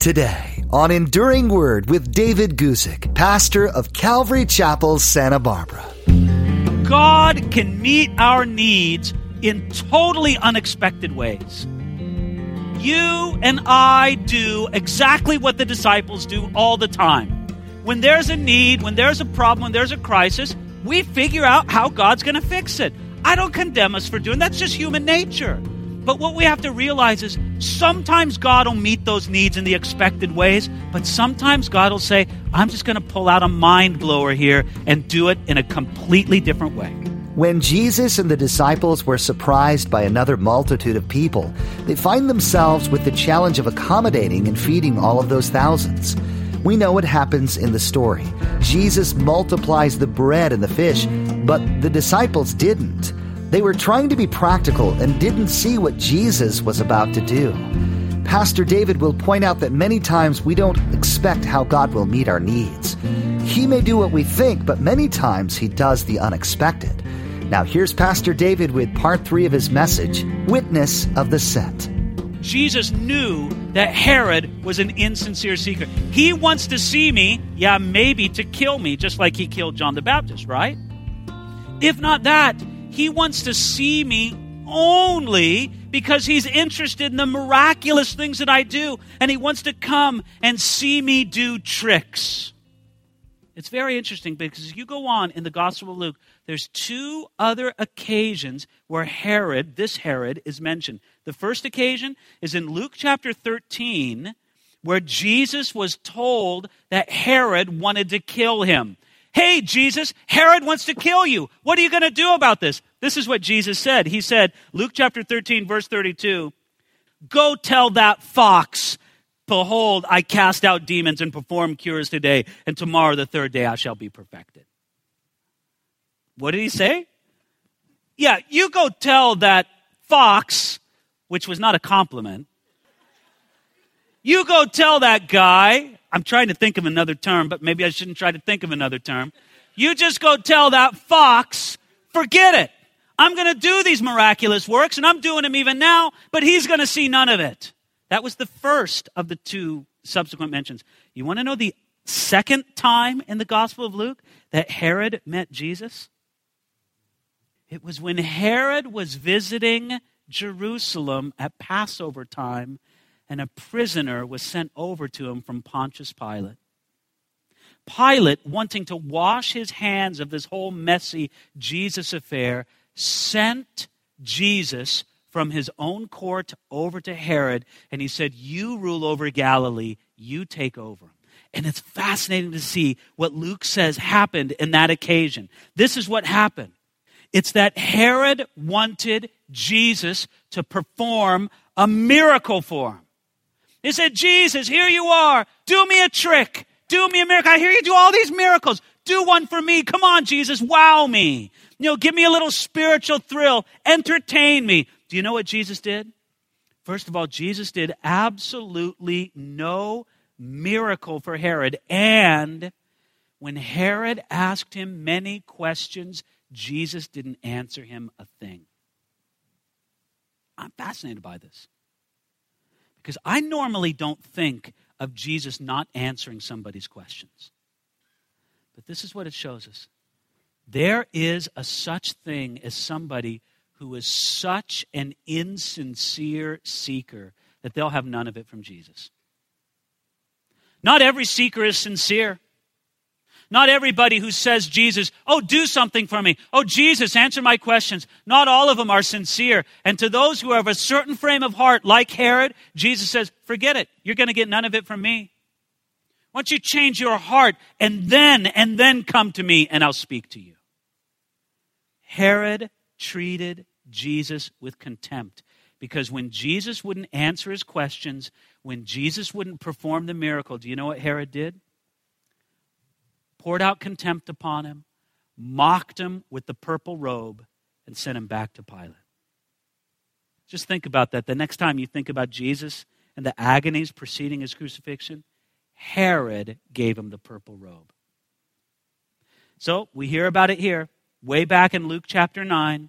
Today on Enduring Word with David Guzik, pastor of Calvary Chapel, Santa Barbara. God can meet our needs in totally unexpected ways. You and I do exactly what the disciples do all the time. When there's a need, when there's a problem, when there's a crisis, we figure out how God's going to fix it. I don't condemn us for doing that. That's just human nature. But what we have to realize is sometimes God will meet those needs in the expected ways, but sometimes God will say, I'm just going to pull out a mind blower here and do it in a completely different way. When Jesus and the disciples were surprised by another multitude of people, they find themselves with the challenge of accommodating and feeding all of those thousands. We know what happens in the story. Jesus multiplies the bread and the fish, but the disciples didn't. They were trying to be practical and didn't see what Jesus was about to do. Pastor David will point out that many times we don't expect how God will meet our needs. He may do what we think, but many times he does the unexpected. Now here's Pastor David with part 3 of his message, Witness of the Sent. Jesus knew that Herod was an insincere seeker. He wants to see me, maybe to kill me, just like he killed John the Baptist, right? If not that, he wants to see me only because he's interested in the miraculous things that I do, and he wants to come and see me do tricks. It's very interesting because as you go on in the Gospel of Luke, there's 2 other occasions where this Herod, is mentioned. The first occasion is in Luke chapter 13, where Jesus was told that Herod wanted to kill him. Hey, Jesus, Herod wants to kill you. What are you going to do about this? This is what Jesus said. He said, Luke chapter 13, verse 32, go tell that fox, behold, I cast out demons and perform cures today, and tomorrow, the 3rd day, I shall be perfected. What did he say? Yeah, you go tell that fox, which was not a compliment. You go tell that guy, I'm trying to think of another term, but maybe I shouldn't try to think of another term. You just go tell that fox, forget it. I'm going to do these miraculous works, and I'm doing them even now, but he's going to see none of it. That was the first of the 2 subsequent mentions. You want to know the second time in the Gospel of Luke that Herod met Jesus? It was when Herod was visiting Jerusalem at Passover time, and a prisoner was sent over to him from Pontius Pilate. Pilate, wanting to wash his hands of this whole messy Jesus affair, sent Jesus from his own court over to Herod, and he said, you rule over Galilee, you take over. And it's fascinating to see what Luke says happened in that occasion. This is what happened. It's that Herod wanted Jesus to perform a miracle for him. He said, Jesus, here you are. Do me a trick. Do me a miracle. I hear you do all these miracles. Do one for me. Come on, Jesus. Wow me. Give me a little spiritual thrill. Entertain me. Do you know what Jesus did? First of all, Jesus did absolutely no miracle for Herod. And when Herod asked him many questions, Jesus didn't answer him a thing. I'm fascinated by this. Because I normally don't think of Jesus not answering somebody's questions. But this is what it shows us. There is a such thing as somebody who is such an insincere seeker that they'll have none of it from Jesus. Not every seeker is sincere. Not everybody who says, Jesus, do something for me. Jesus, answer my questions. Not all of them are sincere. And to those who have a certain frame of heart, like Herod, Jesus says, forget it. You're going to get none of it from me. Why don't you change your heart and then come to me and I'll speak to you. Herod treated Jesus with contempt because when Jesus wouldn't answer his questions, when Jesus wouldn't perform the miracle, do you know what Herod did? Poured out contempt upon him, mocked him with the purple robe, and sent him back to Pilate. Just think about that. The next time you think about Jesus and the agonies preceding his crucifixion, Herod gave him the purple robe. So we hear about it here, way back in Luke chapter 9.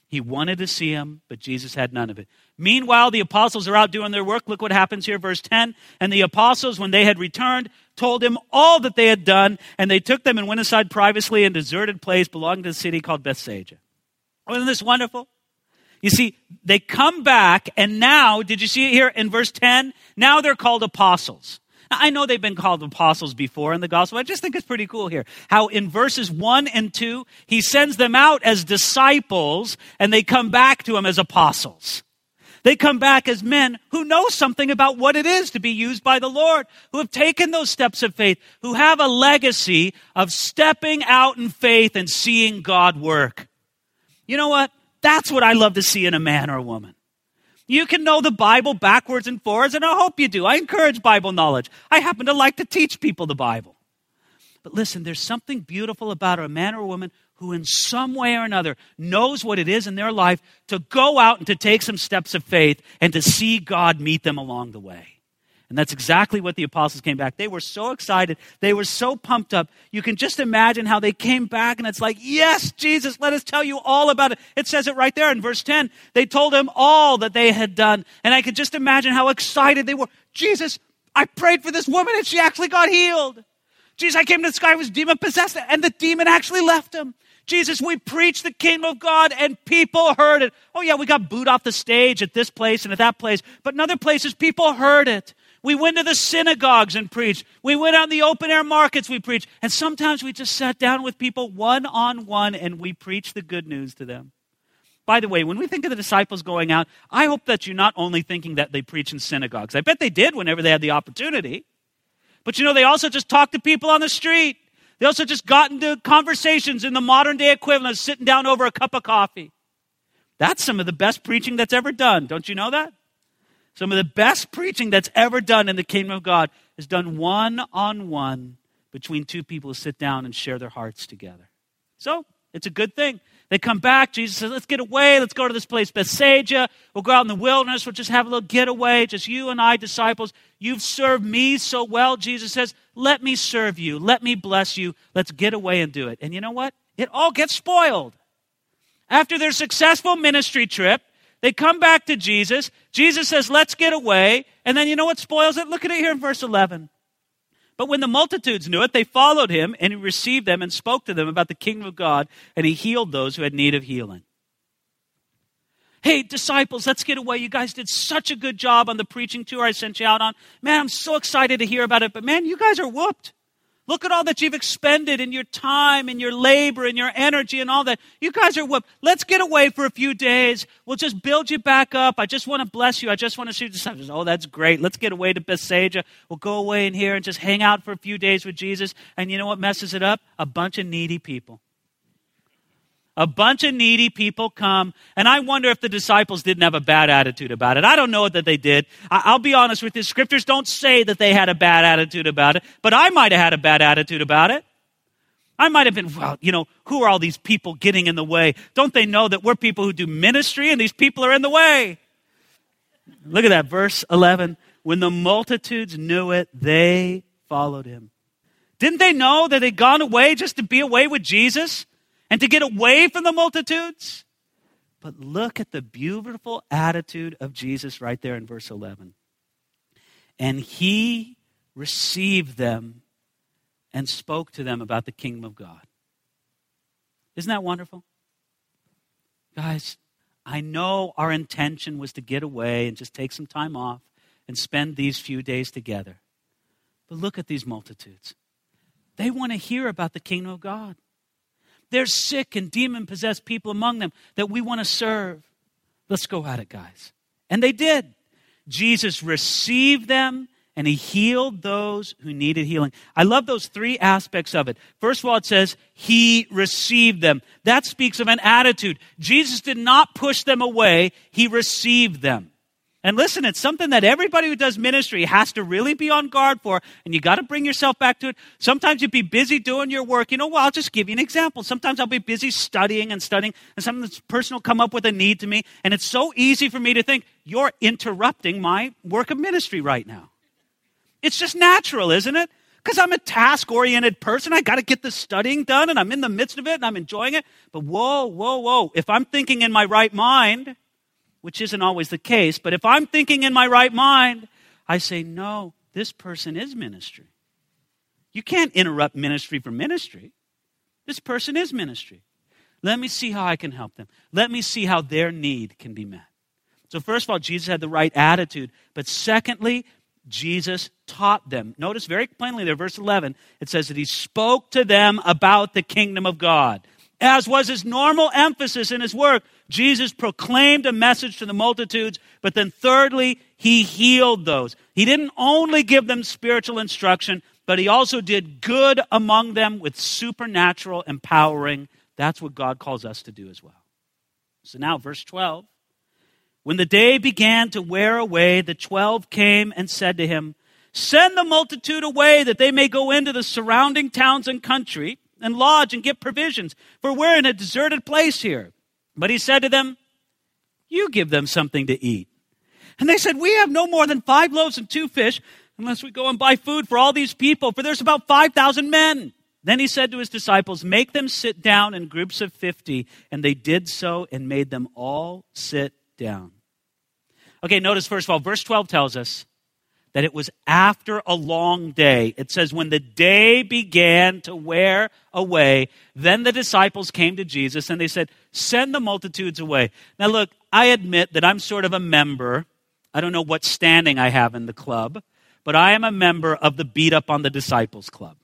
He wanted to see him, but Jesus had none of it. Meanwhile, the apostles are out doing their work. Look what happens here, verse 10. And the apostles, when they had returned, told him all that they had done, and they took them and went aside privately in a deserted place belonging to the city called Bethsaida. Wasn't this wonderful? You see, they come back, and now, did you see it here in verse 10? Now they're called apostles. Now, I know they've been called apostles before in the gospel. I just think it's pretty cool here. How in verses 1 and 2, he sends them out as disciples, and they come back to him as apostles. They come back as men who know something about what it is to be used by the Lord, who have taken those steps of faith, who have a legacy of stepping out in faith and seeing God work. You know what? That's what I love to see in a man or a woman. You can know the Bible backwards and forwards, and I hope you do. I encourage Bible knowledge. I happen to like to teach people the Bible. But listen, there's something beautiful about a man or a woman who in some way or another knows what it is in their life to go out and to take some steps of faith and to see God meet them along the way. And that's exactly what the apostles came back. They were so excited. They were so pumped up. You can just imagine how they came back, and it's like, yes, Jesus, let us tell you all about it. It says it right there in verse 10. They told him all that they had done. And I could just imagine how excited they were. Jesus, I prayed for this woman, and she actually got healed. Jesus, I came to this guy who was demon-possessed, and the demon actually left him. Jesus, we preached the kingdom of God, and people heard it. Oh, yeah, we got booed off the stage at this place and at that place. But in other places, people heard it. We went to the synagogues and preached. We went out in the open-air markets, we preached. And sometimes we just sat down with people one-on-one and we preached the good news to them. By the way, when we think of the disciples going out, I hope that you're not only thinking that they preach in synagogues. I bet they did whenever they had the opportunity. But you know, they also just talked to people on the street. They also just got into conversations in the modern-day equivalent of sitting down over a cup of coffee. That's some of the best preaching that's ever done. Don't you know that? Some of the best preaching that's ever done in the kingdom of God is done one-on-one between two people who sit down and share their hearts together. So, it's a good thing. They come back. Jesus says, let's get away. Let's go to this place, Bethsaida. We'll go out in the wilderness. We'll just have a little getaway. Just you and I, disciples. You've served me so well. Jesus says, let me serve you. Let me bless you. Let's get away and do it. And you know what? It all gets spoiled. After their successful ministry trip, they come back to Jesus. Jesus says, let's get away. And then you know what spoils it? Look at it here in verse 11. But when the multitudes knew it, they followed him, and he received them and spoke to them about the kingdom of God, and he healed those who had need of healing. Hey, disciples, let's get away. You guys did such a good job on the preaching tour I sent you out on. Man, I'm so excited to hear about it. But man, you guys are whooped. Look at all that you've expended in your time and your labor and your energy and all that. You guys are whooped. Let's get away for a few days. We'll just build you back up. I just want to bless you. I just want to see the disciples. Oh, that's great. Let's get away to Bethsaida. We'll go away in here and just hang out for a few days with Jesus. And you know what messes it up? A bunch of needy people. A bunch of needy people come, and I wonder if the disciples didn't have a bad attitude about it. I don't know that they did. I'll be honest with you. Scriptures don't say that they had a bad attitude about it, but I might have had a bad attitude about it. I might have been, well, you know, who are all these people getting in the way? Don't they know that we're people who do ministry, and these people are in the way? Look at that, verse 11. When the multitudes knew it, they followed him. Didn't they know that they'd gone away just to be away with Jesus? And to get away from the multitudes? But look at the beautiful attitude of Jesus right there in verse 11. And he received them and spoke to them about the kingdom of God. Isn't that wonderful? Guys, I know our intention was to get away and just take some time off and spend these few days together. But look at these multitudes. They want to hear about the kingdom of God. There's sick and demon-possessed people among them that we want to serve. Let's go at it, guys. And they did. Jesus received them, and he healed those who needed healing. I love those three aspects of it. First of all, it says, he received them. That speaks of an attitude. Jesus did not push them away. He received them. And listen, it's something that everybody who does ministry has to really be on guard for, and you got to bring yourself back to it. Sometimes you'd be busy doing your work. You know, well, I'll just give you an example. Sometimes I'll be busy studying, and some person will come up with a need to me, and it's so easy for me to think, you're interrupting my work of ministry right now. It's just natural, isn't it? because I'm a task-oriented person. I got to get this studying done, and I'm in the midst of it, and I'm enjoying it. But whoa. If I'm thinking in my right mind, which isn't always the case, but if I'm thinking in my right mind, I say, no, this person is ministry. You can't interrupt ministry for ministry. This person is ministry. Let me see how I can help them. Let me see how their need can be met. So first of all, Jesus had the right attitude. But secondly, Jesus taught them. Notice very plainly there, verse 11, it says that he spoke to them about the kingdom of God. As was his normal emphasis in his work, Jesus proclaimed a message to the multitudes, but then thirdly, he healed those. He didn't only give them spiritual instruction, but he also did good among them with supernatural empowering. That's what God calls us to do as well. So now, verse 12. When the day began to wear away, the 12 came and said to him, send the multitude away that they may go into the surrounding towns and country and lodge and get provisions, for we're in a deserted place here. But he said to them, you give them something to eat. And they said, we have no more than 5 loaves and 2 fish, unless we go and buy food for all these people, for there's about 5,000 men. Then he said to his disciples, make them sit down in groups of 50. And they did so and made them all sit down. Okay, notice first of all, verse 12 tells us that it was after a long day. It says, when the day began to wear away, then the disciples came to Jesus and they said, send the multitudes away. Now look, I admit that I'm sort of a member. I don't know what standing I have in the club, but I am a member of the Beat Up on the Disciples Club.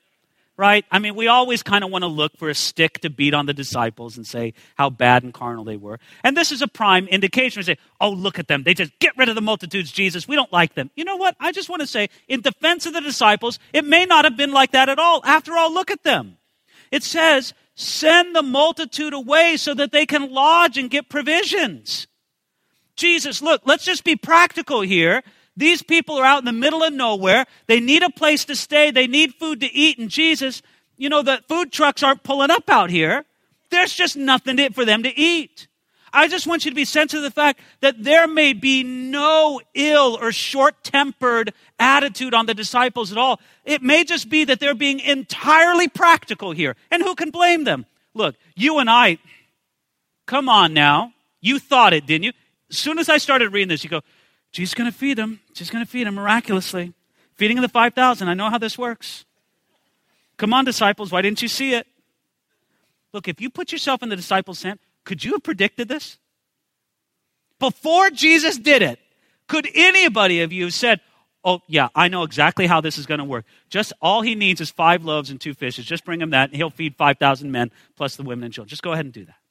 Right? I mean, we always kind of want to look for a stick to beat on the disciples and say how bad and carnal they were. And this is a prime indication. We say, oh, look at them. They just get rid of the multitudes, Jesus. We don't like them. You know what? I just want to say, in defense of the disciples, it may not have been like that at all. After all, look at them. It says, send the multitude away so that they can lodge and get provisions. Jesus, look, let's just be practical here. These people are out in the middle of nowhere. They need a place to stay. They need food to eat. And Jesus, you know, the food trucks aren't pulling up out here. There's just nothing for them to eat. I just want you to be sensitive to the fact that there may be no ill or short-tempered attitude on the disciples at all. It may just be that they're being entirely practical here. And who can blame them? Look, you and I, come on now. You thought it, didn't you? As soon as I started reading this, you go, Jesus is going to feed them. She's going to feed them miraculously. Feeding of the 5,000. I know how this works. Come on, disciples. Why didn't you see it? Look, if you put yourself in the disciples' tent, could you have predicted this? Before Jesus did it, could anybody of you have said, oh, yeah, I know exactly how this is going to work. Just all he needs is 5 loaves and 2 fishes. Just bring him that, and he'll feed 5,000 men plus the women and children. Just go ahead and do that.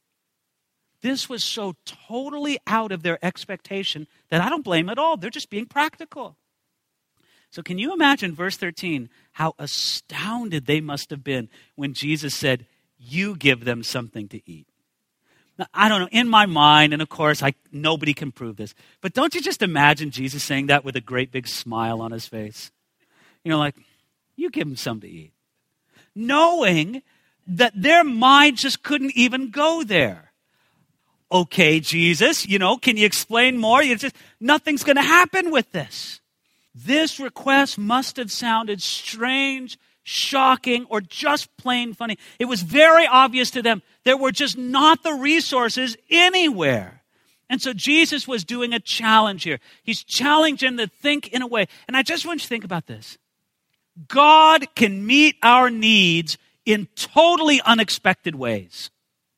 This was so totally out of their expectation that I don't blame at all. They're just being practical. So can you imagine, verse 13, how astounded they must have been when Jesus said, you give them something to eat. Now, I don't know, in my mind, and of course, nobody can prove this, but don't you just imagine Jesus saying that with a great big smile on his face? You know, like, you give them something to eat. Knowing that their mind just couldn't even go there. Okay, Jesus, can you explain more? Nothing's going to happen with this. This request must have sounded strange, shocking, or just plain funny. It was very obvious to them there were just not the resources anywhere. And so Jesus was doing a challenge here. He's challenging them to think in a way. And I just want you to think about this. God can meet our needs in totally unexpected ways.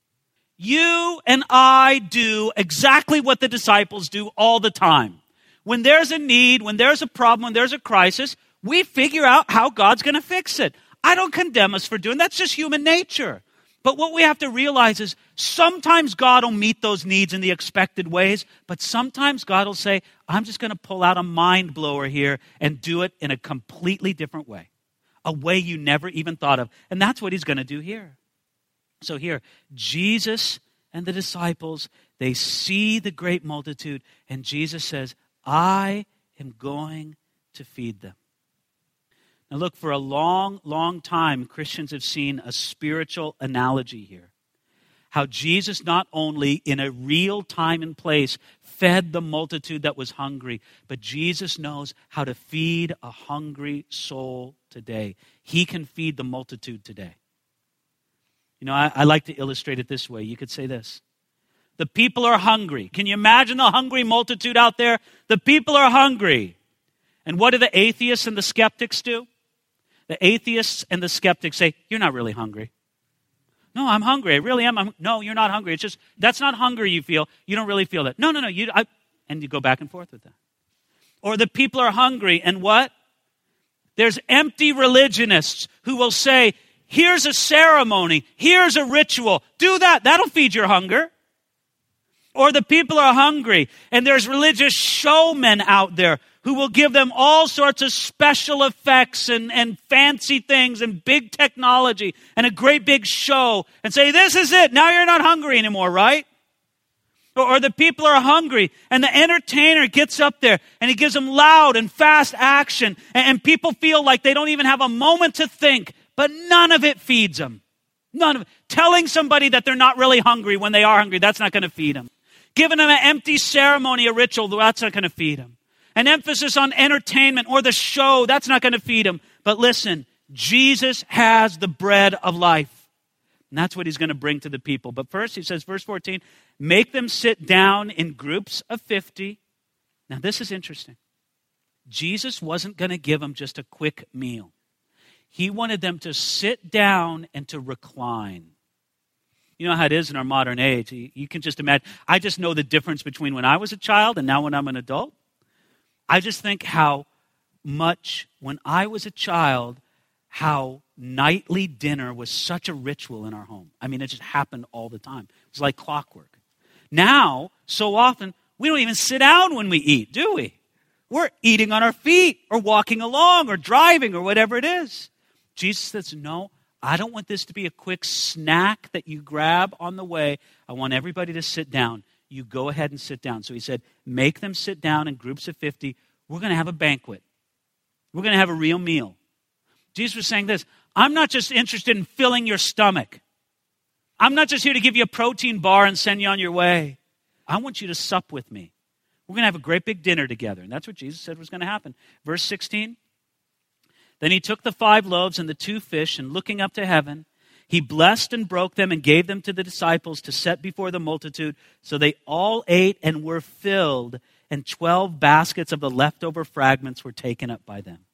You and I do exactly what the disciples do all the time. When there's a need, when there's a problem, when there's a crisis, we figure out how God's going to fix it. I don't condemn us for doing that. That's just human nature. But what we have to realize is sometimes God will meet those needs in the expected ways, but sometimes God will say, I'm just going to pull out a mind blower here and do it in a completely different way, a way you never even thought of. And that's what he's going to do here. So here, Jesus and the disciples, they see the great multitude, and Jesus says, I am going to feed them. Now look, for a long, long time, Christians have seen a spiritual analogy here. how Jesus not only in a real time and place fed the multitude that was hungry, but Jesus knows how to feed a hungry soul today. He can feed the multitude today. You know, I like to illustrate it this way. You could say this. The people are hungry. Can you imagine the hungry multitude out there? The people are hungry. And what do the atheists and the skeptics do? The atheists and the skeptics say, you're not really hungry. No, I'm hungry. I really am. No, you're not hungry. It's just, that's not hunger you feel. You don't really feel that. No. And you go back and forth with that. Or the people are hungry, and what? There's empty religionists who will say, here's a ceremony. Here's a ritual. Do that. That'll feed your hunger. Or the people are hungry, and there's religious showmen out there who will give them all sorts of special effects and fancy things and big technology and a great big show and say, this is it. Now you're not hungry anymore, right? Or the people are hungry, and the entertainer gets up there and he gives them loud and fast action, and people feel like they don't even have a moment to think, but none of it feeds them. None of it. Telling somebody that they're not really hungry when they are hungry, that's not going to feed them. Giving them an empty ceremony, a ritual, that's not going to feed them. An emphasis on entertainment or the show, that's not going to feed them. But listen, Jesus has the bread of life. And that's what he's going to bring to the people. But first, he says, verse 14, make them sit down in groups of 50. Now, this is interesting. Jesus wasn't going to give them just a quick meal. He wanted them to sit down and to recline. You know how it is in our modern age. You can just imagine. I just know the difference between when I was a child and now when I'm an adult. I just think how much, when I was a child, how nightly dinner was such a ritual in our home. I mean, it just happened all the time. It was like clockwork. Now, so often, we don't even sit down when we eat, do we? We're eating on our feet or walking along or driving or whatever it is. Jesus says, no, I don't want this to be a quick snack that you grab on the way. I want everybody to sit down. You go ahead and sit down. So he said, make them sit down in groups of 50. We're going to have a banquet. We're going to have a real meal. Jesus was saying this, I'm not just interested in filling your stomach. I'm not just here to give you a protein bar and send you on your way. I want you to sup with me. We're going to have a great big dinner together. And that's what Jesus said was going to happen. Verse 16, then he took the 5 loaves and the 2 fish, and looking up to heaven, he blessed and broke them and gave them to the disciples to set before the multitude. So they all ate and were filled, and 12 baskets of the leftover fragments were taken up by them.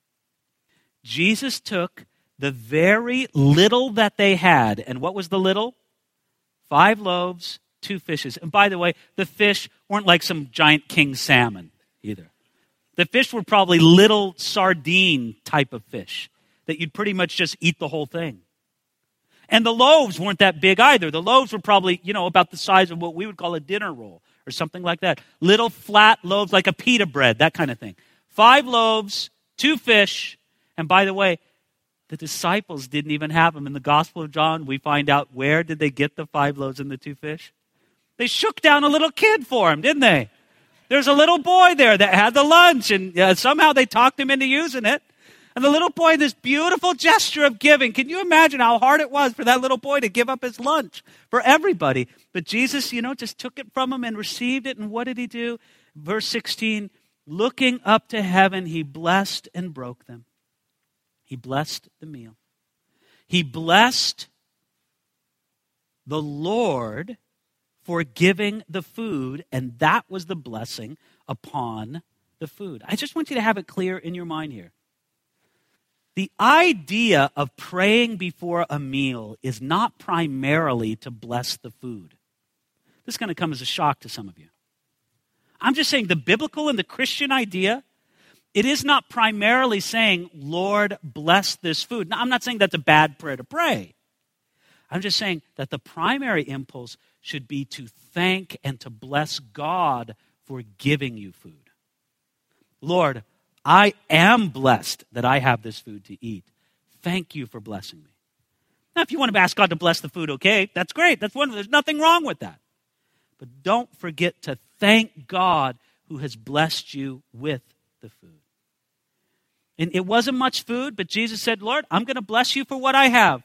Jesus took the very little that they had, and what was the little? 5 loaves, 2 fishes. And by the way, the fish weren't like some giant king salmon either. The fish were probably little sardine type of fish that you'd pretty much just eat the whole thing. And the loaves weren't that big either. The loaves were probably, about the size of what we would call a dinner roll or something like that. Little flat loaves like a pita bread, that kind of thing. 5 loaves, 2 fish. And by the way, the disciples didn't even have them. In the Gospel of John, we find out where did they get the 5 loaves and the 2 fish? They shook down a little kid for him, didn't they? There's a little boy there that had the lunch, and somehow they talked him into using it. And the little boy, this beautiful gesture of giving. Can you imagine how hard it was for that little boy to give up his lunch for everybody? But Jesus, just took it from him and received it. And what did he do? Verse 16, looking up to heaven, he blessed and broke them. He blessed the meal. He blessed the Lord for giving the food, and that was the blessing upon the food. I just want you to have it clear in your mind here. The idea of praying before a meal is not primarily to bless the food. This is going to come as a shock to some of you. I'm just saying the biblical and the Christian idea, it is not primarily saying, Lord, bless this food. Now, I'm not saying that's a bad prayer to pray. I'm just saying that the primary impulse should be to thank and to bless God for giving you food. Lord, I am blessed that I have this food to eat. Thank you for blessing me. Now, if you want to ask God to bless the food, okay, that's great. That's wonderful. There's nothing wrong with that. But don't forget to thank God who has blessed you with the food. And it wasn't much food, but Jesus said, Lord, I'm going to bless you for what I have.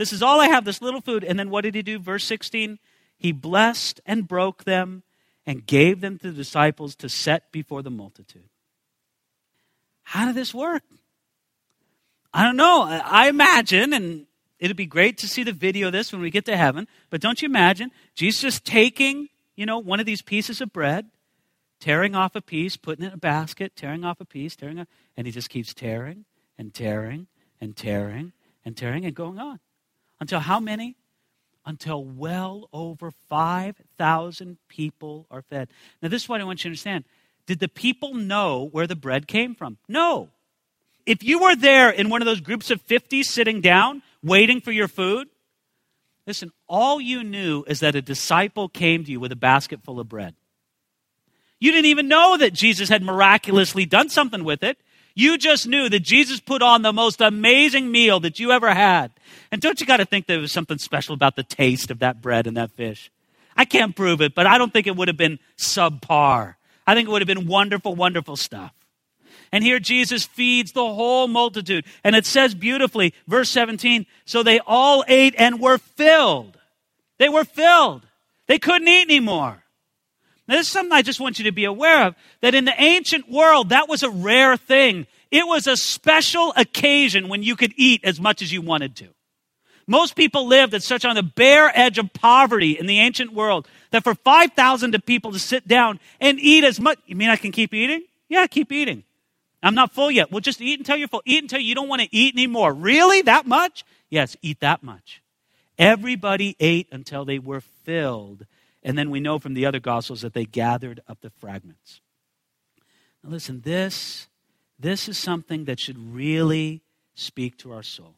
This is all I have, this little food. And then what did he do? Verse 16, he blessed and broke them and gave them to the disciples to set before the multitude. How did this work? I don't know. I imagine, and it'd be great to see the video of this when we get to heaven, but don't you imagine Jesus just taking, one of these pieces of bread, tearing off a piece, putting it in a basket, tearing off a piece, and he just keeps tearing and tearing and tearing and tearing and going on. Until how many? Until well over 5,000 people are fed. Now, this is what I want you to understand. Did the people know where the bread came from? No. If you were there in one of those groups of 50 sitting down, waiting for your food, listen, all you knew is that a disciple came to you with a basket full of bread. You didn't even know that Jesus had miraculously done something with it. You just knew that Jesus put on the most amazing meal that you ever had. And don't you got to think there was something special about the taste of that bread and that fish? I can't prove it, but I don't think it would have been subpar. I think it would have been wonderful, wonderful stuff. And here Jesus feeds the whole multitude. And it says beautifully, verse 17, so they all ate and were filled. They were filled. They couldn't eat anymore. Now, this is something I just want you to be aware of, that in the ancient world, that was a rare thing. It was a special occasion when you could eat as much as you wanted to. Most people lived at such on the bare edge of poverty in the ancient world that for 5,000 people to sit down and eat as much. You mean I can keep eating? Yeah, keep eating. I'm not full yet. Well, just eat until you're full. Eat until you don't want to eat anymore. Really? That much? Yes, eat that much. Everybody ate until they were filled. And then we know from the other Gospels that they gathered up the fragments. Now listen, this is something that should really speak to our soul.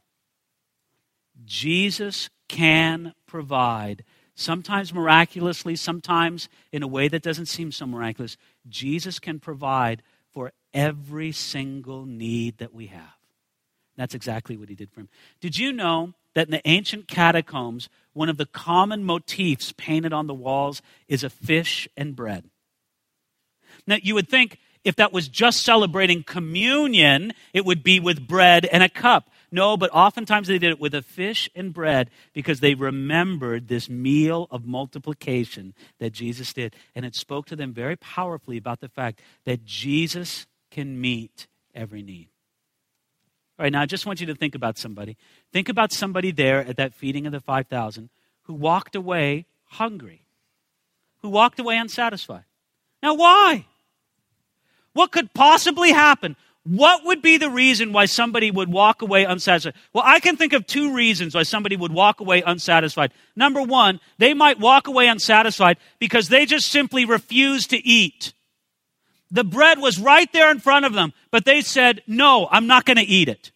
Jesus can provide, sometimes miraculously, sometimes in a way that doesn't seem so miraculous. Jesus can provide for every single need that we have. That's exactly what he did for him. Did you know that in the ancient catacombs, one of the common motifs painted on the walls is a fish and bread? Now, you would think if that was just celebrating communion, it would be with bread and a cup. No, but oftentimes they did it with a fish and bread because they remembered this meal of multiplication that Jesus did. And it spoke to them very powerfully about the fact that Jesus can meet every need. All right, now I just want you to think about somebody. Think about somebody there at that feeding of the 5,000 who walked away hungry, who walked away unsatisfied. Now, why? What could possibly happen? What would be the reason why somebody would walk away unsatisfied? Well, I can think of two reasons why somebody would walk away unsatisfied. Number one, they might walk away unsatisfied because they just simply refused to eat. The bread was right there in front of them, but they said, no, I'm not going to eat it.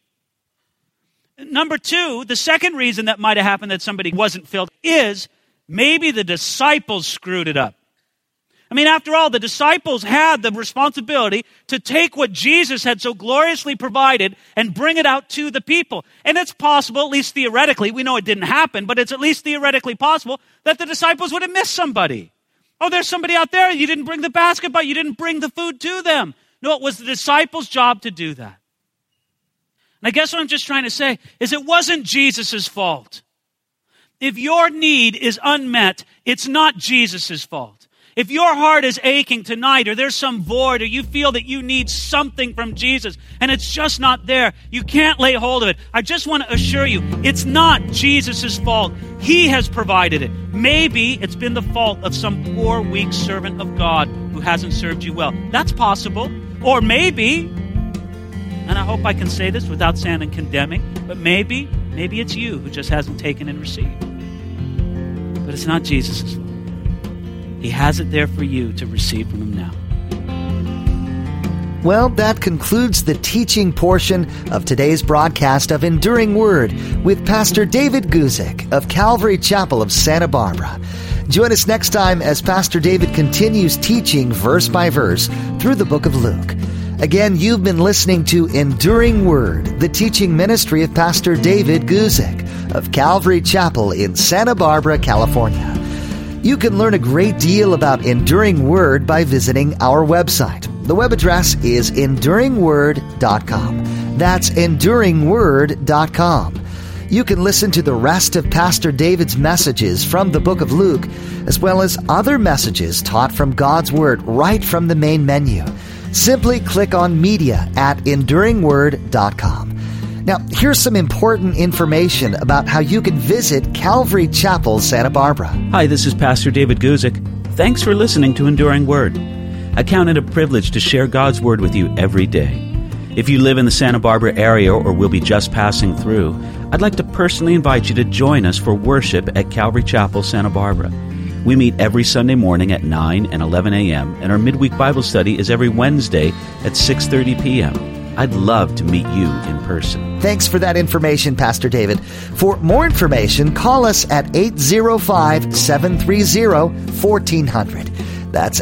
Number two, the second reason that might have happened that somebody wasn't filled is maybe the disciples screwed it up. I mean, after all, the disciples had the responsibility to take what Jesus had so gloriously provided and bring it out to the people. And it's possible, at least theoretically, we know it didn't happen, but it's at least theoretically possible that the disciples would have missed somebody. Oh, there's somebody out there. You didn't bring the basket, but you didn't bring the food to them. No, it was the disciples' job to do that. And I guess what I'm just trying to say is it wasn't Jesus' fault. If your need is unmet, it's not Jesus' fault. If your heart is aching tonight, or there's some void, or you feel that you need something from Jesus, and it's just not there, you can't lay hold of it. I just want to assure you, it's not Jesus' fault. He has provided it. Maybe it's been the fault of some poor, weak servant of God who hasn't served you well. That's possible. Or maybe, and I hope I can say this without sounding condemning, but maybe it's you who just hasn't taken and received. But it's not Jesus' fault. He has it there for you to receive from him now. Well, that concludes the teaching portion of today's broadcast of Enduring Word with Pastor David Guzik of Calvary Chapel of Santa Barbara. Join us next time as Pastor David continues teaching verse by verse through the book of Luke. Again, you've been listening to Enduring Word, the teaching ministry of Pastor David Guzik of Calvary Chapel in Santa Barbara, California. You can learn a great deal about Enduring Word by visiting our website. The web address is enduringword.com. That's enduringword.com. You can listen to the rest of Pastor David's messages from the book of Luke, as well as other messages taught from God's Word right from the main menu. Simply click on Media at EnduringWord.com. Now, here's some important information about how you can visit Calvary Chapel, Santa Barbara. Hi, this is Pastor David Guzik. Thanks for listening to Enduring Word. I count it a privilege to share God's Word with you every day. If you live in the Santa Barbara area or will be just passing through, I'd like to personally invite you to join us for worship at Calvary Chapel, Santa Barbara. We meet every Sunday morning at 9 and 11 a.m., and our midweek Bible study is every Wednesday at 6:30 p.m. I'd love to meet you in person. Thanks for that information, Pastor David. For more information, call us at 805-730-1400. That's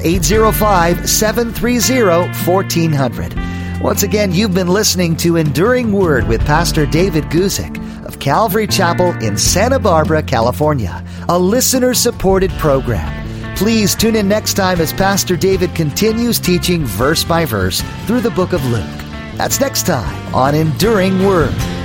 805-730-1400. Once again, you've been listening to Enduring Word with Pastor David Guzik of Calvary Chapel in Santa Barbara, California, a listener-supported program. Please tune in next time as Pastor David continues teaching verse by verse through the book of Luke. That's next time on Enduring Word.